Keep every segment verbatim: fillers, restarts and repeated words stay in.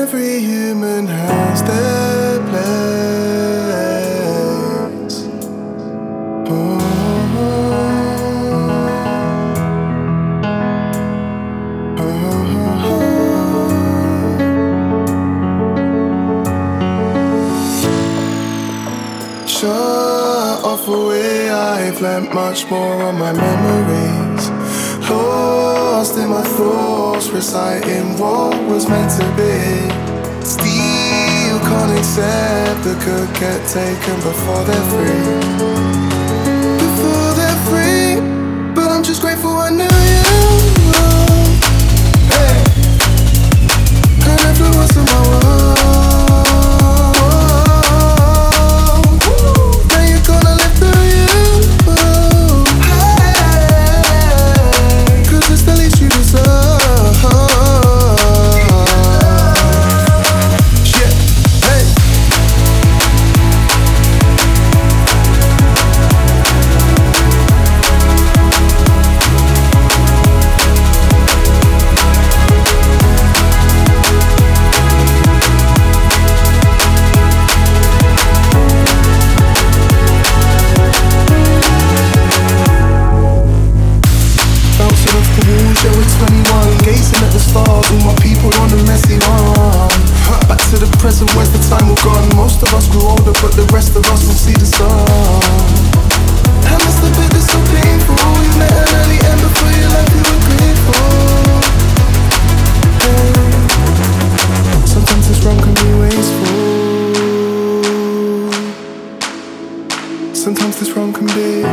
Every human has their place. Oh. Shut off away, I've learnt much more on my memories. Lost in my thoughts, reciting what was meant to be. Still can't accept the could get taken before they're free. Before they're free, but I'm just grateful I knew you. Hey, and influence in my world. Gazing at the stars, all my people on the messy one. Back to the present, where's the time all gone? Most of us grew older, but the rest of us will see the sun. And that's the bit that's so painful. We met an early end before you left, you were grateful. Hey. Sometimes this wrong can be wasteful. Sometimes this wrong can be.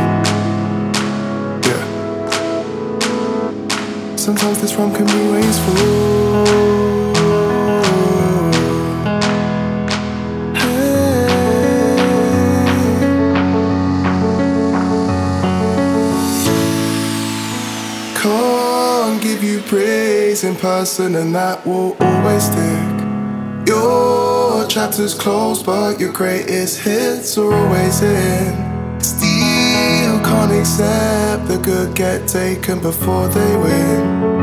Sometimes this wrong can be wasteful. Hey. Can't give you praise in person, and that will always stick. Your chapter's closed, but your greatest hits are always in. Still can't accept the good get taken before they win.